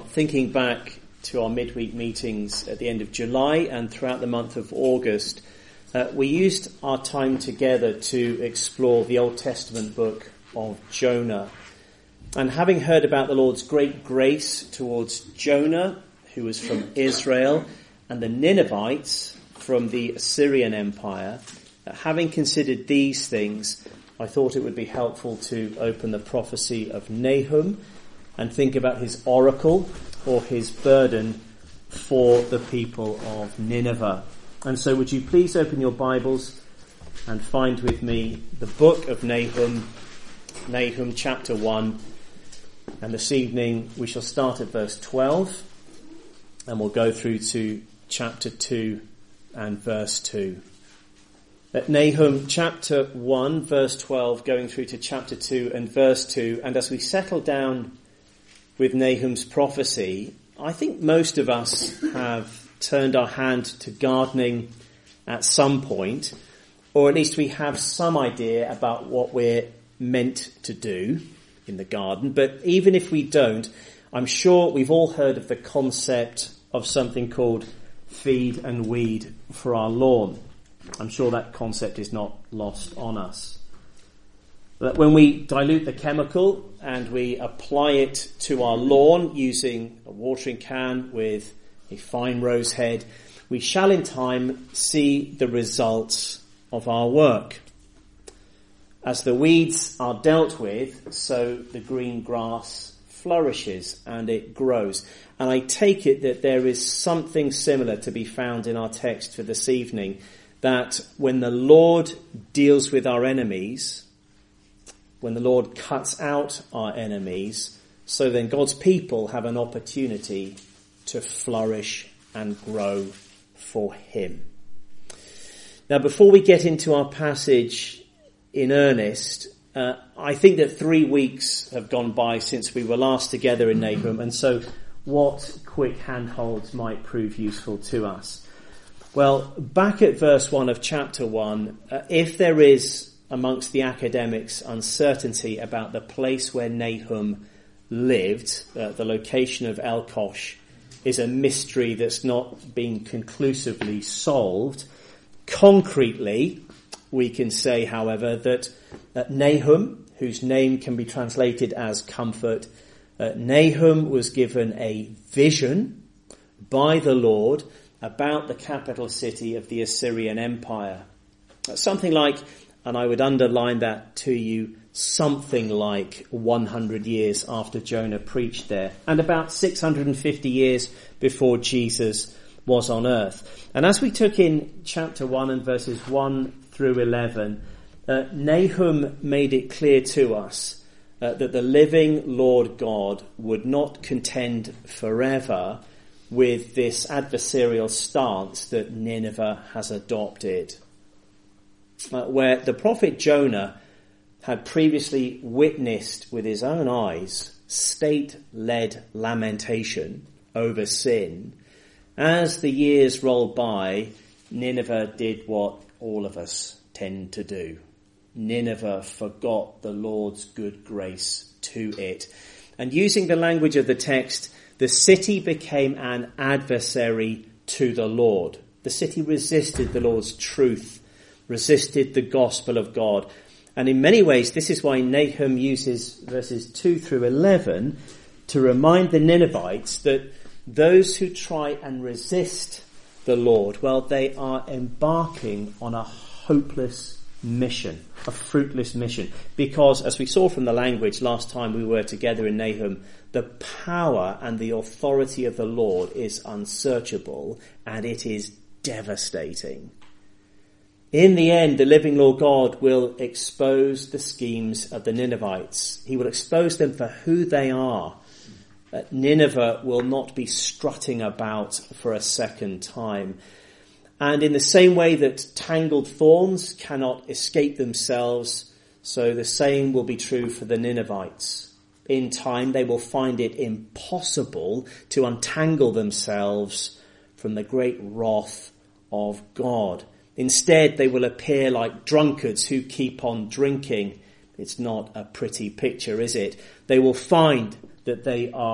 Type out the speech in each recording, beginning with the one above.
thinking back to our midweek meetings at the end of July and throughout the month of August, we used our time together to explore the Old Testament book of Jonah. And having heard about the Lord's great grace towards Jonah, who was from Israel, and the Ninevites from the Assyrian Empire, having considered these things, I thought it would be helpful to open the prophecy of Nahum and think about his oracle or his burden for the people of Nineveh. And so would you please open your Bibles and find with me the book of Nahum, Nahum chapter 1. And this evening we shall start at verse 12 and we'll go through to chapter 2 and verse 2. At Nahum chapter 1 verse 12 going through to chapter 2 and verse 2. And as we settle down with Nahum's prophecy, I think most of us have turned our hand to gardening at some point, or at least we have some idea about what we're meant to do in the garden. But even if we don't, I'm sure we've all heard of the concept of something called feed and weed for our lawn. I'm sure that concept is not lost on us. That when we dilute the chemical and we apply it to our lawn using a watering can with a fine rose head, we shall in time see the results of our work. As the weeds are dealt with, so the green grass flourishes and it grows. And I take it that there is something similar to be found in our text for this evening, that when the Lord deals with our enemies, when the Lord cuts out our enemies, so then God's people have an opportunity to flourish and grow for him. Now, before we get into our passage in earnest, I think that 3 weeks have gone by since we were last together in Nahum, and so what quick handholds might prove useful to us? Well, back at verse 1 of chapter 1, if there is amongst the academics uncertainty about the place where Nahum lived, the location of Elkosh is a mystery that's not been conclusively solved. Concretely, we can say, however, that Nahum, whose name can be translated as comfort, Nahum was given a vision by the Lord about the capital city of the Assyrian Empire. Something like, and I would underline that to you, something like 100 years after Jonah preached there, and about 650 years before Jesus was on earth. And as we took in chapter 1 and verses 1 through 11, Nahum made it clear to us that the living Lord God would not contend forever with this adversarial stance that Nineveh has adopted. Where the prophet Jonah had previously witnessed with his own eyes state-led lamentation over sin, as the years rolled by, Nineveh did what all of us tend to do. Nineveh forgot the Lord's good grace to it. And using the language of the text, the city became an adversary to the Lord. The city resisted the Lord's truth, resisted the gospel of God. And in many ways, this is why Nahum uses verses 2 through 11 to remind the Ninevites that those who try and resist the Lord, well, they are embarking on a hopeless mission, a fruitless mission. Because, as we saw from the language last time we were together in Nahum, the power and the authority of the Lord is unsearchable and it is devastating. In the end, the living Lord God will expose the schemes of the Ninevites. He will expose them for who they are. Nineveh will not be strutting about for a second time. And in the same way that tangled thorns cannot escape themselves, so the same will be true for the Ninevites. In time, they will find it impossible to untangle themselves from the great wrath of God. Instead, they will appear like drunkards who keep on drinking. It's not a pretty picture, is it? They will find that they are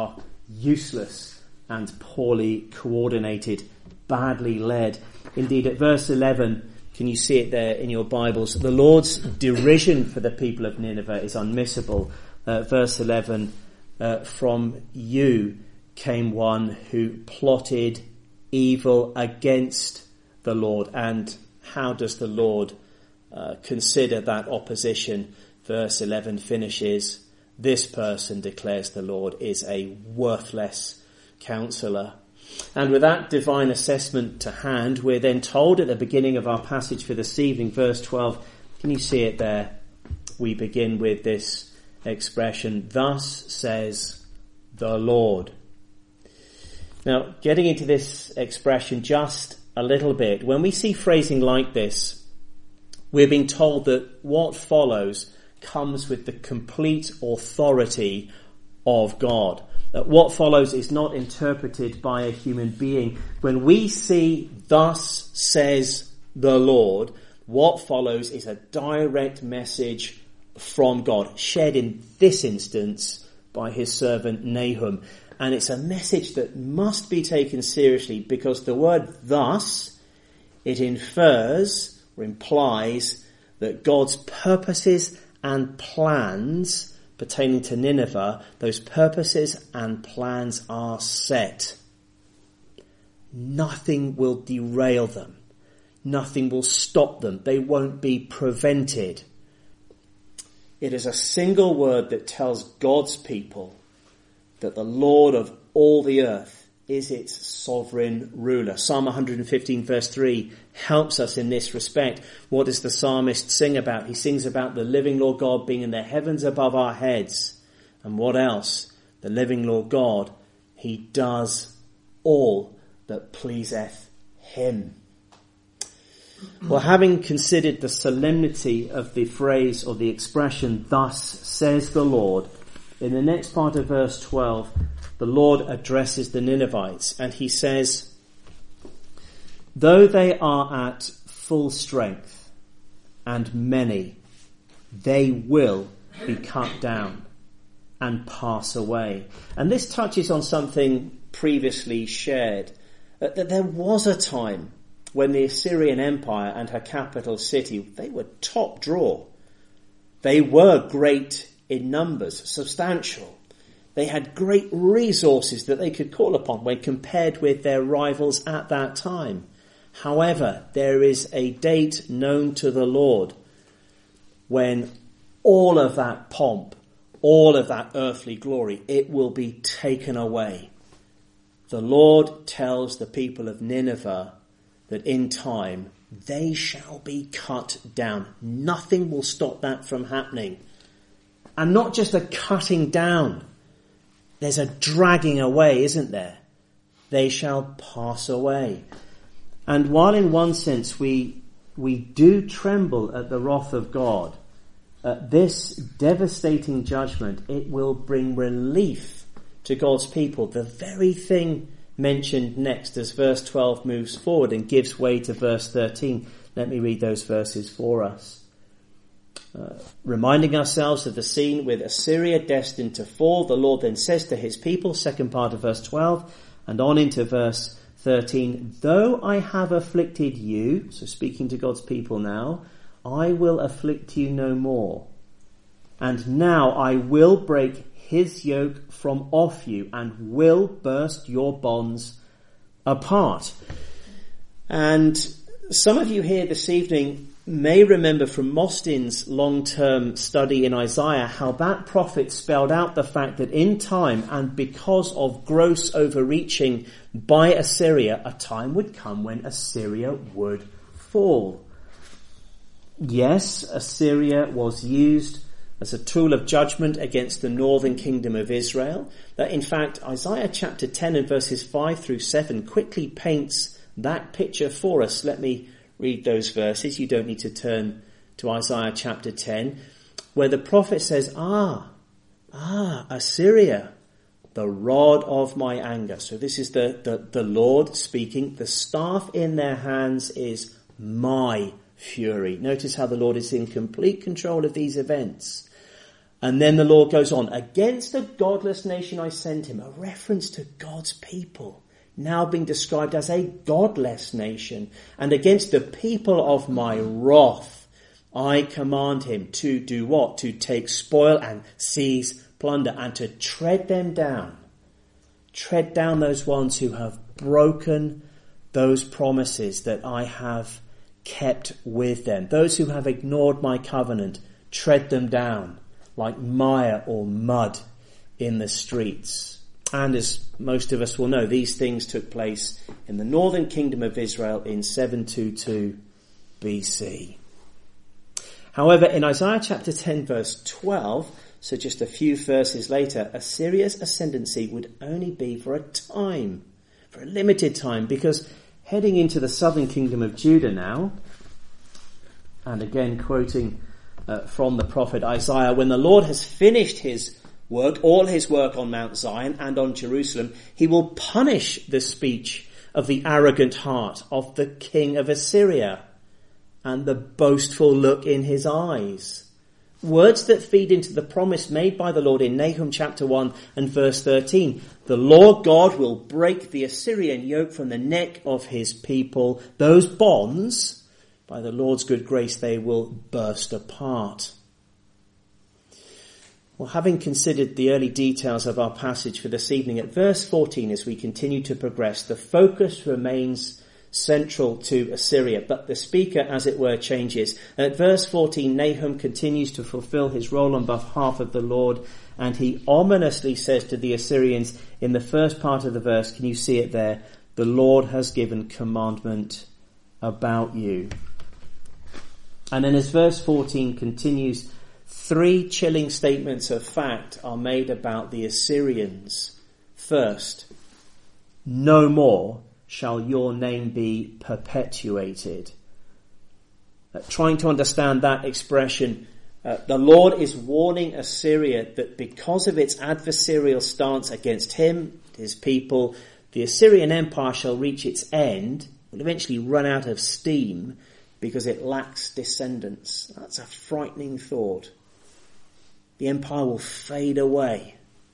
useless and poorly coordinated, badly led. Indeed, at verse 11, can you see it there in your Bibles? The Lord's derision for the people of Nineveh is unmissable. Verse 11, from you came one who plotted evil against the Lord. And how does the Lord consider that opposition? Verse 11 finishes, this person, declares the Lord, is a worthless counselor. And with that divine assessment to hand, we're then told at the beginning of our passage for this evening, verse 12, can you see it there? We begin with this expression, thus says the Lord. Now, getting into this expression just a little bit, when we see phrasing like this, we're being told that what follows comes with the complete authority of God. That what follows is not interpreted by a human being. When we see, thus says the Lord, what follows is a direct message from God, shared in this instance by his servant Nahum. And it's a message that must be taken seriously, because the word thus, it infers or implies that God's purposes and plans pertaining to Nineveh, those purposes and plans are set. Nothing will derail them. Nothing will stop them. They won't be prevented. It is a single word that tells God's people that the Lord of all the earth is its sovereign ruler. Psalm 115 verse 3 helps us in this respect. What does the psalmist sing about? He sings about the living Lord God being in the heavens above our heads. And what else? The living Lord God, he does all that pleaseth him. Well, having considered the solemnity of the phrase or the expression, thus says the Lord, in the next part of verse 12, the Lord addresses the Ninevites and he says, though they are at full strength and many, they will be cut down and pass away. And this touches on something previously shared, that there was a time when the Assyrian Empire and her capital city, they were top draw. They were great in numbers, substantial. They had great resources that they could call upon when compared with their rivals at that time. However, there is a date known to the Lord when all of that pomp, all of that earthly glory, it will be taken away. The Lord tells the people of Nineveh that in time they shall be cut down. Nothing will stop that from happening. And not just a cutting down. There's a dragging away, isn't there? They shall pass away. And while in one sense we do tremble at the wrath of God, this devastating judgment, it will bring relief to God's people. The very thing mentioned next as verse 12 moves forward and gives way to verse 13. Let me read those verses for us. Reminding ourselves of the scene with Assyria destined to fall, the Lord then says to his people, second part of verse 12, and on into verse 13, though I have afflicted you, so speaking to God's people now, I will afflict you no more. And now I will break his yoke from off you and will burst your bonds apart. And some of you here this evening may remember from Mostyn's long-term study in Isaiah how that prophet spelled out the fact that in time and because of gross overreaching by Assyria, a time would come when Assyria would fall. Yes, Assyria was used as a tool of judgment against the northern kingdom of Israel. That in fact, Isaiah chapter 10 and verses 5 through 7 quickly paints that picture for us. Let me read those verses. You don't need to turn to Isaiah chapter 10, where the prophet says, Assyria, the rod of my anger. So this is the Lord speaking. The staff in their hands is my fury. Notice how the Lord is in complete control of these events. And then the Lord goes on, against the godless nation I sent him, a reference to God's people, now being described as a godless nation, and against the people of my wrath, I command him to do what? To take spoil and seize plunder, and to tread them down. Tread down those ones who have broken those promises that I have kept with them. Those who have ignored my covenant, tread them down like mire or mud in the streets. And as most of us will know, these things took place in the northern kingdom of Israel in 722 BC. However, in Isaiah chapter 10 verse 12, so just a few verses later, Assyria's ascendancy would only be for a time, for a limited time, because heading into the southern kingdom of Judah now, and again quoting from the prophet Isaiah, when the Lord has finished his work, all his work on Mount Zion and on Jerusalem, he will punish the speech of the arrogant heart of the king of Assyria and the boastful look in his eyes. Words that feed into the promise made by the Lord in Nahum chapter 1 and verse 13. The Lord God will break the Assyrian yoke from the neck of his people. Those bonds, by the Lord's good grace, they will burst apart. Well, having considered the early details of our passage for this evening, at verse 14, as we continue to progress, the focus remains central to Assyria, but the speaker, as it were, changes. At verse 14, Nahum continues to fulfill his role on behalf of the Lord, and he ominously says to the Assyrians in the first part of the verse, can you see it there? The Lord has given commandment about you. And then as verse 14 continues, 3 chilling statements of fact are made about the Assyrians. First, no more shall your name be perpetuated. Trying to understand that expression, the Lord is warning Assyria that because of its adversarial stance against him, his people, the Assyrian Empire shall reach its end, will eventually run out of steam because it lacks descendants. That's a frightening thought. The empire will fade away.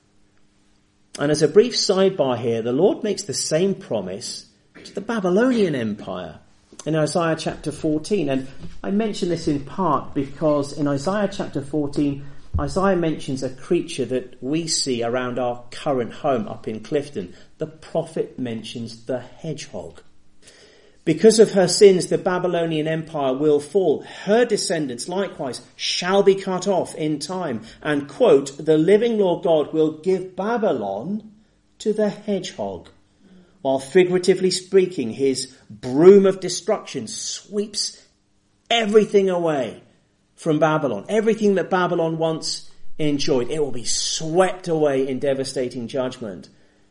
And as a brief sidebar here, the Lord makes the same promise to the Babylonian Empire in Isaiah chapter 14. And I mention this in part because in Isaiah chapter 14, Isaiah mentions a creature that we see around our current home up in Clifton. The prophet mentions the hedgehog. Because of her sins, the Babylonian Empire will fall. Her descendants likewise shall be cut off in time. And, quote, the living Lord God will give Babylon to the hedgehog. While figuratively speaking, his broom of destruction sweeps everything away from Babylon. Everything that Babylon once enjoyed, it will be swept away in devastating judgment.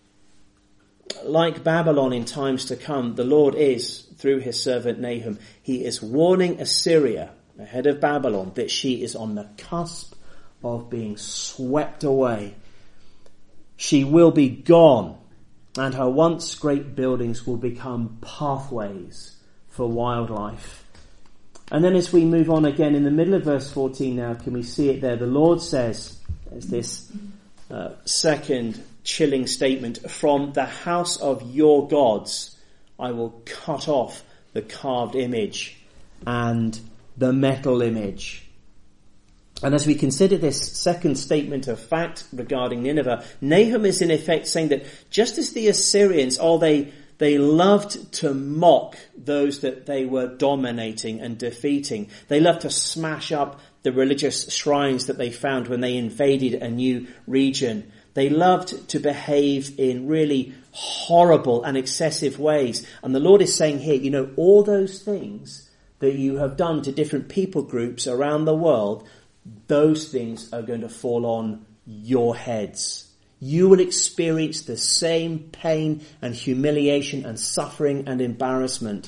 Like Babylon in times to come, the Lord is, through his servant Nahum, he is warning Assyria, ahead of Babylon, that she is on the cusp of being swept away. She will be gone, and her once great buildings will become pathways for wildlife. And then as we move on again in the middle of verse 14 now, can we see it there? The Lord says, there's this second chilling statement, from the house of your gods I will cut off the carved image and the metal image. And as we consider this second statement of fact regarding Nineveh, Nahum is in effect saying that just as the Assyrians, they loved to mock those that they were dominating and defeating. They loved to smash up the religious shrines that they found when they invaded a new region. They loved to behave in really horrible and excessive ways. And the Lord is saying here, all those things that you have done to different people groups around the world, those things are going to fall on your heads. You will experience the same pain and humiliation and suffering and embarrassment.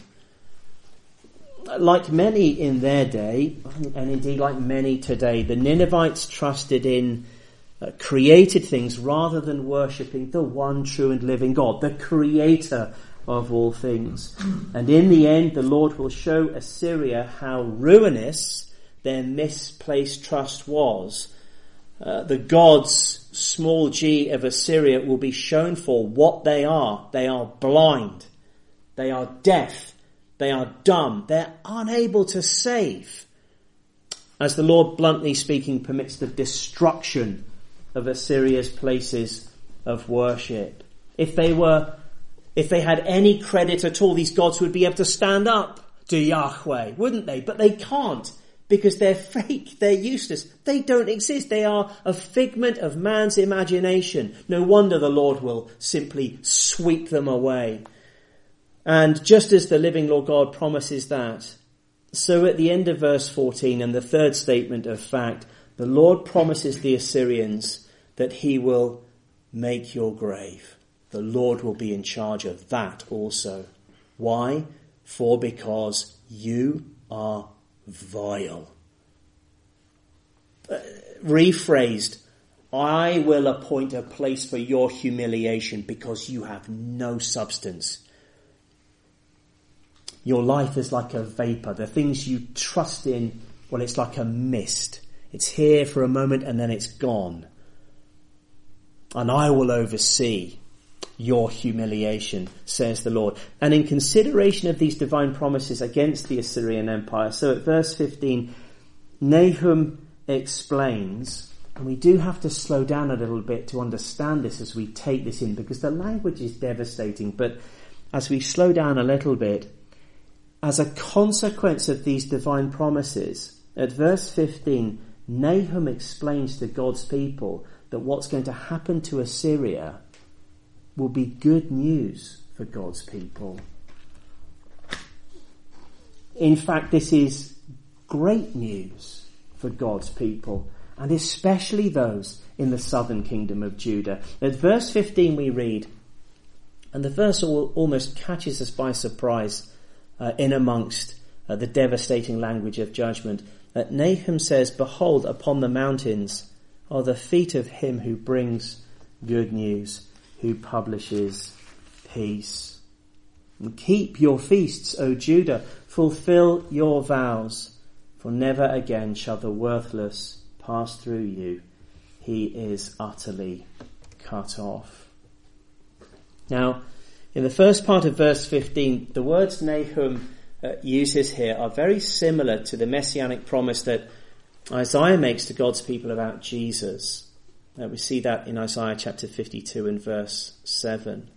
Like many in their day, and indeed like many today, the Ninevites trusted in created things rather than worshipping the one true and living God, the creator of all things. And in the end, the Lord will show Assyria how ruinous their misplaced trust was. the gods, small g, of Assyria will be shown for what they are. They are blind. They are deaf. They are dumb. They're unable to save. As the Lord, bluntly speaking, permits the destruction of Assyria's places of worship. If they had any credit at all, these gods would be able to stand up to Yahweh, wouldn't they? But they can't, because they're fake, they're useless, they don't exist, they are a figment of man's imagination. No wonder the Lord will simply sweep them away. And just as the living Lord God promises that, so at the end of verse 14 and the third statement of fact, the Lord promises the Assyrians that he will make your grave. The Lord will be in charge of that also. Why? Because you are vile. Rephrased, I will appoint a place for your humiliation because you have no substance. Your life is like a vapor. The things you trust in, well, it's like a mist. It's here for a moment and then it's gone. And I will oversee your humiliation, says the Lord. And in consideration of these divine promises against the Assyrian Empire, so at verse 15, Nahum explains, and we do have to slow down a little bit to understand this as we take this in, because the language is devastating, but as we slow down a little bit, as a consequence of these divine promises, at verse 15, Nahum explains to God's people that what's going to happen to Assyria will be good news for God's people. In fact, this is great news for God's people, and especially those in the southern kingdom of Judah. At verse 15 we read, and the verse almost catches us by surprise in amongst the devastating language of judgment. Nahum says, behold, upon the mountains are the feet of him who brings good news, who publishes peace. And keep your feasts, O Judah, fulfill your vows, for never again shall the worthless pass through you. He is utterly cut off. Now, in the first part of verse 15, the words Nahum uses here are very similar to the messianic promise that Isaiah makes to God's people about Jesus. We see that in Isaiah chapter 52 and verse 7.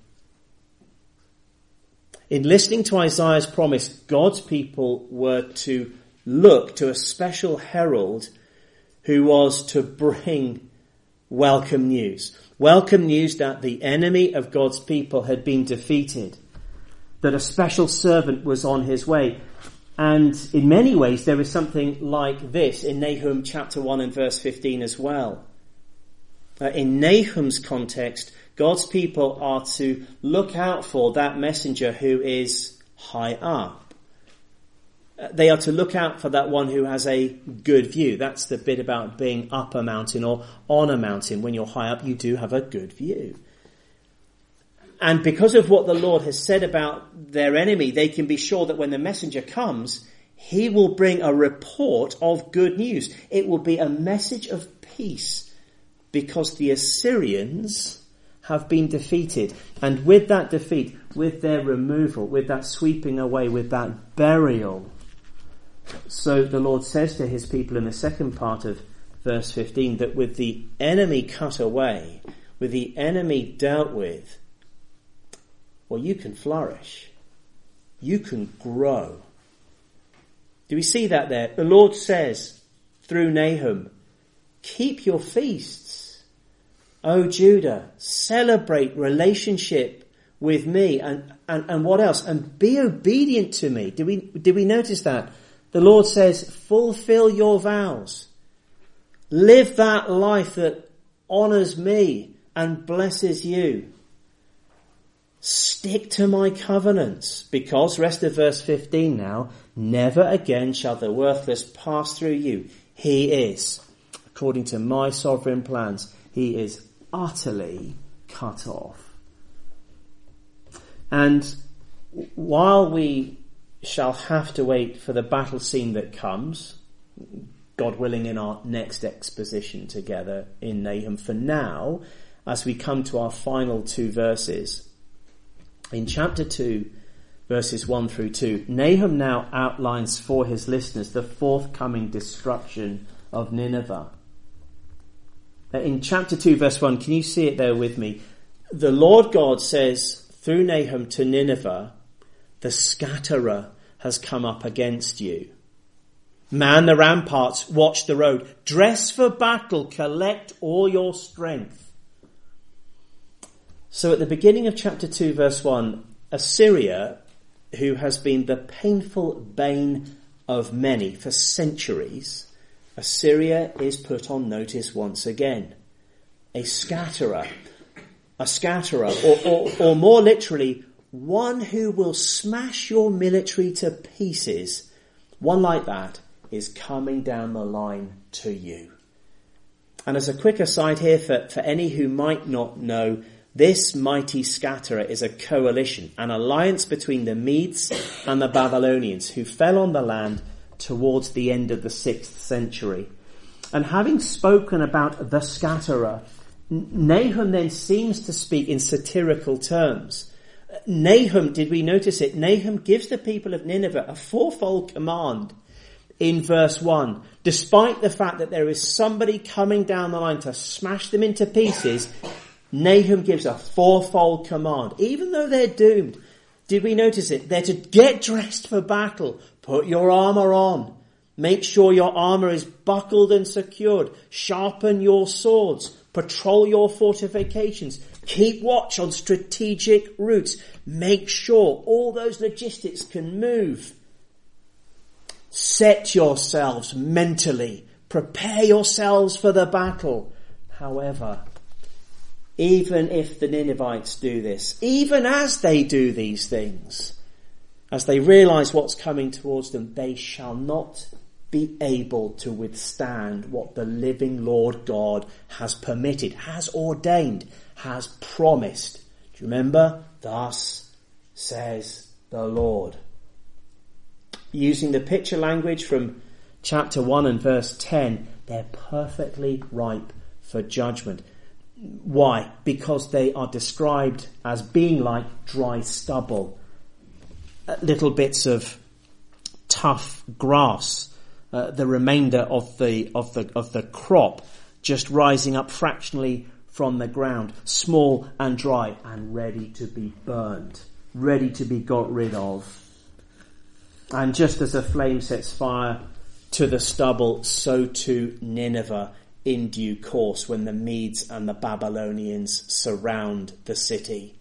In listening to Isaiah's promise, God's people were to look to a special herald who was to bring welcome news. Welcome news that the enemy of God's people had been defeated, that a special servant was on his way. And in many ways there is something like this in Nahum chapter 1 and verse 15 as well. In Nahum's context, God's people are to look out for that messenger who is high up. They are to look out for that one who has a good view. That's the bit about being up a mountain or on a mountain. When you're high up, you do have a good view. And because of what the Lord has said about their enemy, they can be sure that when the messenger comes, he will bring a report of good news. It will be a message of peace, because the Assyrians have been defeated. And with that defeat, with their removal, with that sweeping away, with that burial, so the Lord says to his people in the second part of verse 15 that with the enemy cut away, with the enemy dealt with, well, you can flourish. You can grow. Do we see that there? The Lord says through Nahum, keep your feasts, O Judah, celebrate relationship with me, and what else? And be obedient to me. Did we notice that? The Lord says, fulfill your vows. Live that life that honours me and blesses you. Stick to my covenants, because, rest of verse 15 now, never again shall the worthless pass through you. He is, according to my sovereign plans, he is utterly cut off. And while we shall have to wait for the battle scene that comes, God willing, in our next exposition together in Nahum. For now, as we come to our final two verses, in chapter 2, verses 1 through 2, Nahum now outlines for his listeners the forthcoming destruction of Nineveh. In chapter 2, verse 1, can you see it there with me? The Lord God says through Nahum to Nineveh, the scatterer has come up against you. Man the ramparts, watch the road. Dress for battle, collect all your strength. So at the beginning of chapter 2, verse 1, Assyria, who has been the painful bane of many for centuries, Assyria is put on notice once again. A scatterer, or more literally, one who will smash your military to pieces. One like that is coming down the line to you. And as a quick aside here, for any who might not know, this mighty scatterer is a coalition, an alliance between the Medes and the Babylonians, who fell on the land towards the end of the 6th century. And having spoken about the scatterer, Nahum then seems to speak in satirical terms. Nahum, did we notice it? Nahum gives the people of Nineveh a fourfold command in verse 1. Despite the fact that there is somebody coming down the line to smash them into pieces, Nahum gives a fourfold command. Even though they're doomed, did we notice it? They're to get dressed for battle. Put your armour on. Make sure your armour is buckled and secured. Sharpen your swords. Patrol your fortifications. Keep watch on strategic routes. Make sure all those logistics can move. Set yourselves mentally. Prepare yourselves for the battle. However, even if the Ninevites do this, even as they do these things, as they realize what's coming towards them, they shall not be able to withstand what the living Lord God has permitted, has ordained, has promised. Do you remember? Thus says the Lord. Using the picture language from chapter 1 and verse 10, they're perfectly ripe for judgment. Why? Because they are described as being like dry stubble, little bits of tough grass, the remainder of the crop just rising up fractionally from the ground, small and dry and ready to be burned, ready to be got rid of. And just as a flame sets fire to the stubble, so too Nineveh in due course when the Medes and the Babylonians surround the city.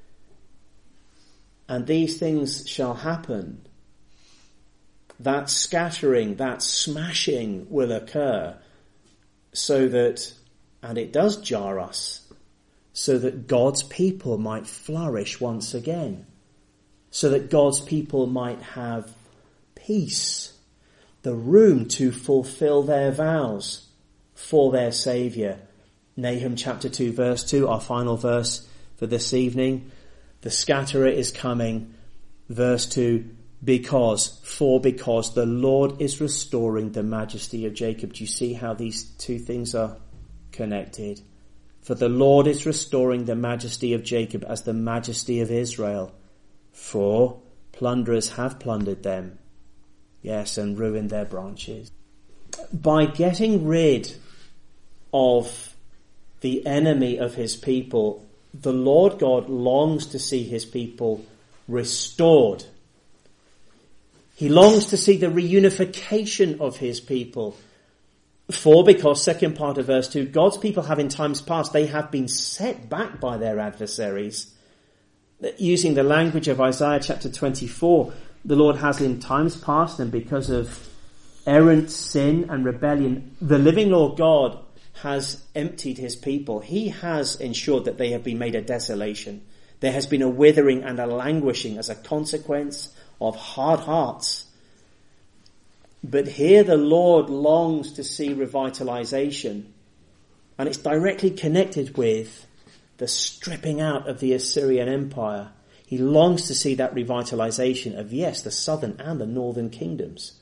And these things shall happen. That scattering, that smashing will occur so that, and it does jar us, so that God's people might flourish once again, so that God's people might have peace, the room to fulfill their vows for their Saviour. Nahum chapter 2 verse 2, our final verse for this evening. The scatterer is coming. Verse 2, because the Lord is restoring the majesty of Jacob. Do you see how these two things are connected? For the Lord is restoring the majesty of Jacob as the majesty of Israel. For plunderers have plundered them. Yes, and ruined their branches. By getting rid of the enemy of his people, the Lord God longs to see his people restored. He longs to see the reunification of his people. Because, second part of verse 2, God's people have in times past, they have been set back by their adversaries. Using the language of Isaiah chapter 24, the Lord has in times past, and because of errant sin and rebellion, the living Lord God has emptied his people. He has ensured that they have been made a desolation. There has been a withering and a languishing as a consequence of hard hearts. But here the Lord longs to see revitalization, and it's directly connected with the stripping out of the Assyrian Empire. He longs to see that revitalization of, yes, the southern and the northern kingdoms.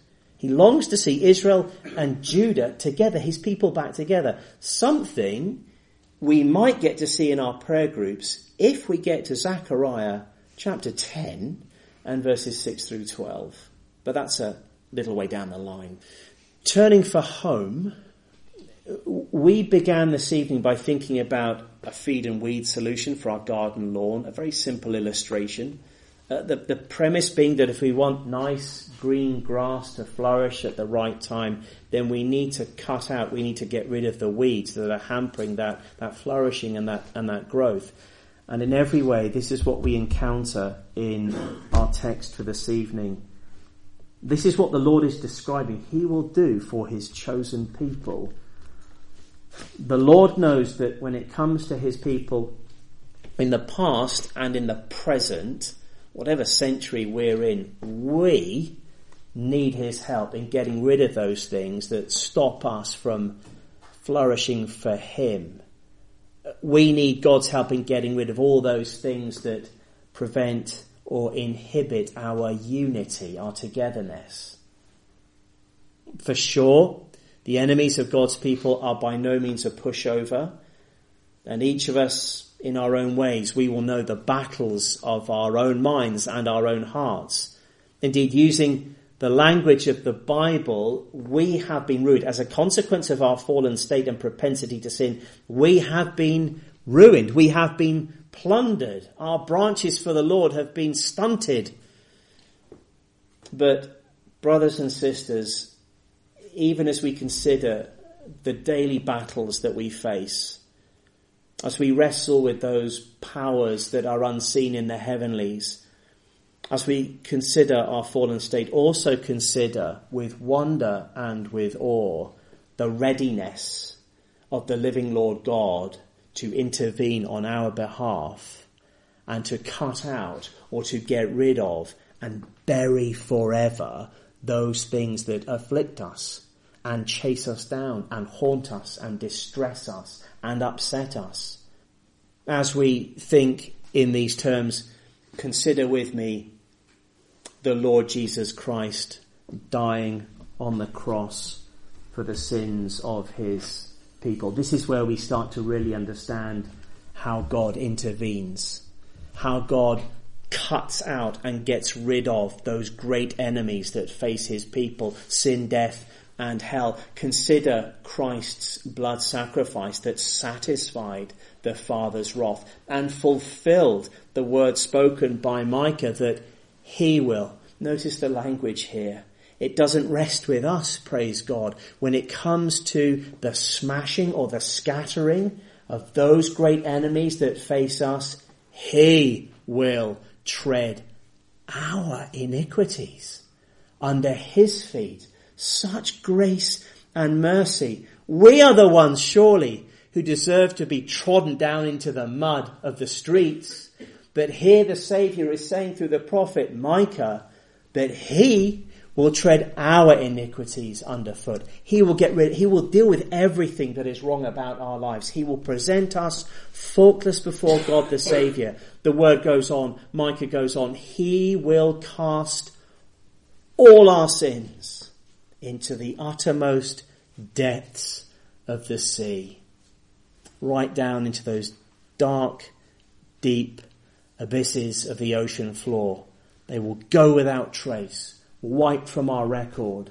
He longs to see Israel and Judah together, his people back together. Something we might get to see in our prayer groups if we get to Zechariah chapter 10 and verses 6 through 12. But that's a little way down the line. Turning for home, we began this evening by thinking about a feed and weed solution for our garden lawn, a very simple illustration. The premise being that if we want nice green grass to flourish at the right time, then we need to we need to get rid of the weeds that are hampering that flourishing and that growth. And in every way, this is what we encounter in our text for this evening. This is what the Lord is describing He will do for His chosen people. The Lord knows that when it comes to His people in the past and in the present, whatever century we're in, we need His help in getting rid of those things that stop us from flourishing for Him. We need God's help in getting rid of all those things that prevent or inhibit our unity, our togetherness. For sure, the enemies of God's people are by no means a pushover, and each of us in our own ways, we will know the battles of our own minds and our own hearts. Indeed, using the language of the Bible, we have been ruined. As a consequence of our fallen state and propensity to sin, we have been ruined. We have been plundered. Our branches for the Lord have been stunted. But, brothers and sisters, even as we consider the daily battles that we face, as we wrestle with those powers that are unseen in the heavenlies, as we consider our fallen state, also consider with wonder and with awe the readiness of the living Lord God to intervene on our behalf and to cut out or to get rid of and bury forever those things that afflict us and chase us down and haunt us and distress us and upset us. As we think in these terms, consider with me the Lord Jesus Christ dying on the cross for the sins of His people. This is where we start to really understand how God intervenes, how God cuts out and gets rid of those great enemies that face His people, sin, death, and hell. Consider Christ's blood sacrifice that satisfied the Father's wrath and fulfilled the word spoken by Micah that He will. Notice the language here. It doesn't rest with us, praise God, when it comes to the smashing or the scattering of those great enemies that face us. He will tread our iniquities under His feet. Such grace and mercy. We are the ones, surely, who deserve to be trodden down into the mud of the streets. But here the Saviour is saying through the prophet Micah that He will tread our iniquities underfoot. He will deal with everything that is wrong about our lives. He will present us faultless before God the Saviour. The word goes on, Micah goes on, He will cast all our sins into the uttermost depths of the sea. Right down into those dark, deep abysses of the ocean floor. They will go without trace, wiped from our record.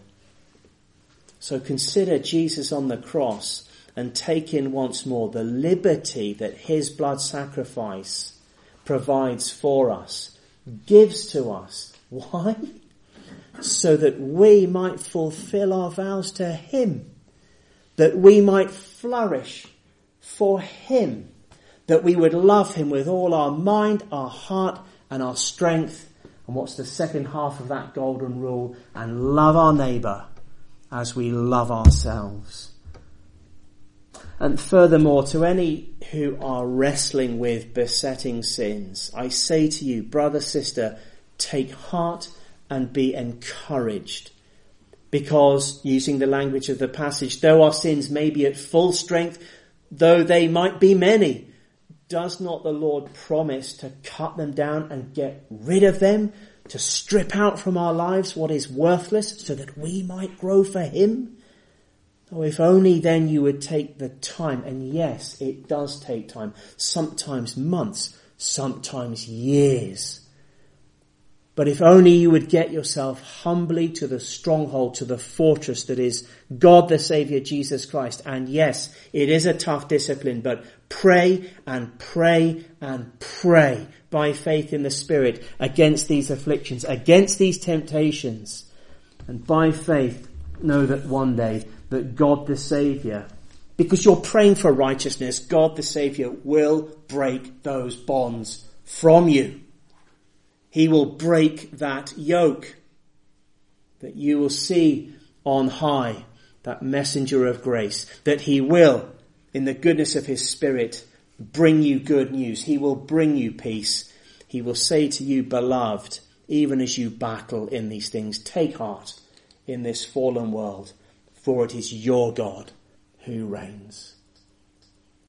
So consider Jesus on the cross and take in once more the liberty that His blood sacrifice provides for us, gives to us. Why? So that we might fulfill our vows to Him, that we might flourish for Him, that we would love Him with all our mind, our heart, and our strength. And what's the second half of that golden rule? And love our neighbour as we love ourselves. And furthermore, to any who are wrestling with besetting sins, I say to you, brother, sister, take heart and be encouraged. Because, using the language of the passage, though our sins may be at full strength, though they might be many, does not the Lord promise to cut them down and get rid of them, to strip out from our lives what is worthless so that we might grow for him? Oh, if only then you would take the time, and yes, it does take time, sometimes months, sometimes years. But if only you would get yourself humbly to the stronghold, to the fortress that is God the Saviour, Jesus Christ. And yes, it is a tough discipline, but pray and pray and pray by faith in the Spirit against these afflictions, against these temptations. And by faith, know that one day that God the Saviour, because you're praying for righteousness, God the Saviour will break those bonds from you. He will break that yoke, that you will see on high, that messenger of grace, that he will, in the goodness of his Spirit, bring you good news. He will bring you peace. He will say to you, beloved, even as you battle in these things, take heart in this fallen world, for it is your God who reigns.